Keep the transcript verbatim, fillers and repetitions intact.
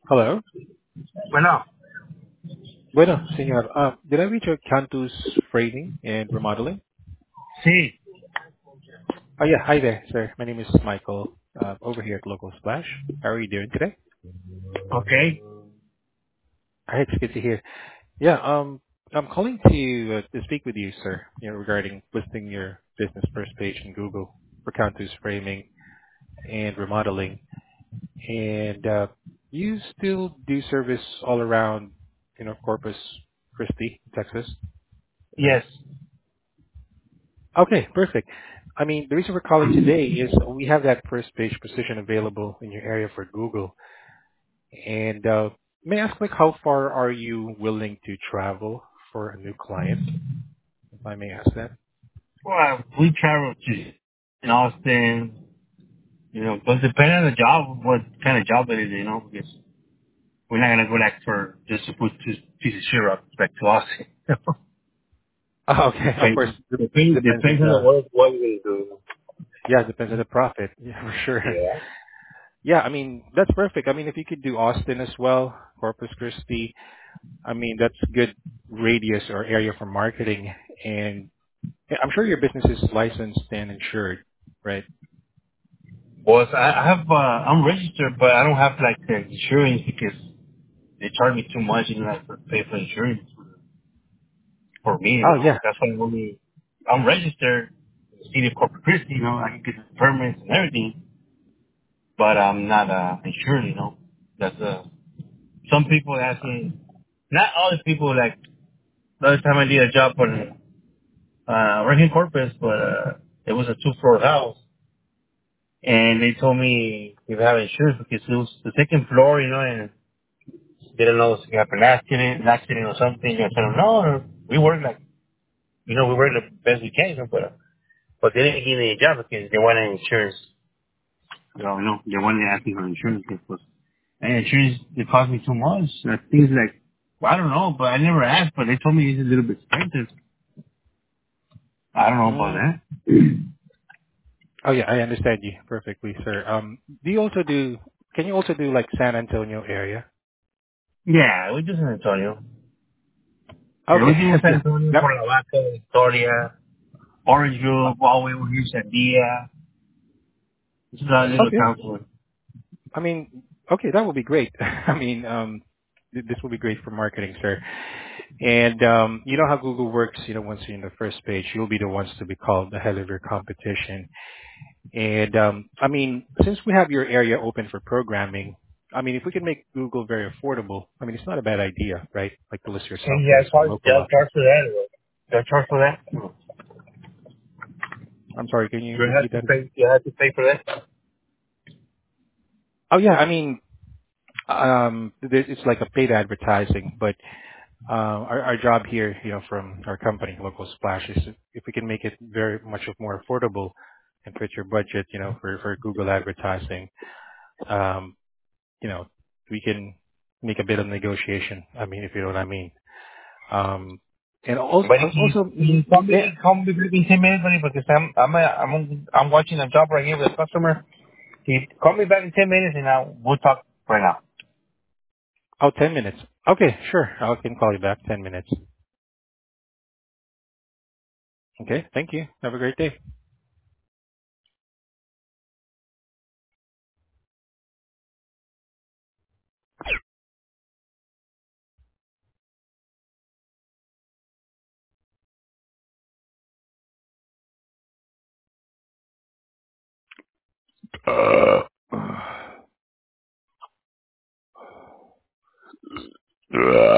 Hello. Bueno, Bueno, señor. Uh, did I reach your Cantus Framing and Remodeling? sí, Oh, yeah. Hi there, sir. My name is Michael, uh, over here at Local Splash. How are you doing today? ok. All right, it's good to hear. Yeah, um, I'm calling to uh, to speak with you, sir, you know, regarding listing your business first page in Google for Cantus Framing and Remodeling. And uh, you still do service all around, you know, Corpus Christi, Texas? Yes. Okay, perfect. I mean, the reason we're calling today is we have that first page position available in your area for Google. And uh, may I ask, like, how far are you willing to travel for a new client, if I may ask that? Well, we travel to in Austin, you know, but depending on the job, what kind of job it is, you know, because we're not gonna go back for just to put two piece of shit up back to Austin. Oh, okay, of course, depends, de- depends, depends on depends on the the, work, what we're gonna do. yeah, depends on the profit. Yeah, for sure. Yeah. Yeah, I mean, that's perfect. I mean, if you could do Austin as well, Corpus Christi, I mean, that's good radius or area for marketing. And yeah, I'm sure your business is licensed and insured, right? Well, so I I have, uh, I'm registered, but I don't have like the insurance because they charge me too much, you know, like for pay for insurance. For me, you Oh, know. yeah. That's why I'm only, I'm registered in the city of Corpus Christi, you know, I can get the permits and everything, but I'm not, uh, insured, you know. That's, uh, some people ask me, not all the people, like, the other time I did a job on, uh, working Corpus, but, uh, it was a two-floor house, and they told me if I have insurance because it was the second floor, you know, and they didn't know if it happened an accident, an accident or something. I said, no, we work like, you know, we work the best we can, you know, but, but they didn't give me a job because they wanted insurance. You know, no, they wanted to ask me for insurance because and insurance it cost me too much. I think it's like well, I don't know, but I never asked. But they told me it's a little bit expensive. I don't know about Mm. that. Oh, yeah, I understand you perfectly, sir. Um, do you also do, can you also do like San Antonio area? Yeah, we do San Antonio. Yeah, we Okay, do San yeah. Antonio, Yep. Puerto Vaca, Victoria, Orange Grove, all the way over here, Sandia. This is our little Okay. town. I mean, okay, that would be great. I mean, um, th- this will be great for marketing, sir. And um, you know how Google works. You know, once you're in the first page, you'll be the ones to be called ahead of your competition. And um, I mean, since we have your area open for programming, I mean, if we can make Google very affordable, I mean, it's not a bad idea, right? Like to list yourself And there yeah, as a charge, local yeah, office. charge for that. Yeah, charge for that. You I'm sorry, can you have repeat to that again? pay. You have to pay for that. Oh yeah, I mean, um, there- it's like a paid advertising, but uh, our, our job here, you know, from our company, Local Splash, is if we can make it very much more affordable and fit your budget, you know, for, for Google advertising, um, you know, we can make a bit of negotiation. I mean, if you know what I mean. Um, and also, But if you, also, you call yeah, me, call me back in ten minutes, buddy, because I'm, I'm, a, I'm, I'm watching a job right here with a customer. He call me back in ten minutes, and I we'll talk right now. oh, ten minutes. Okay, sure. I can call you back ten minutes. Okay, thank you. Have a great day. Uh,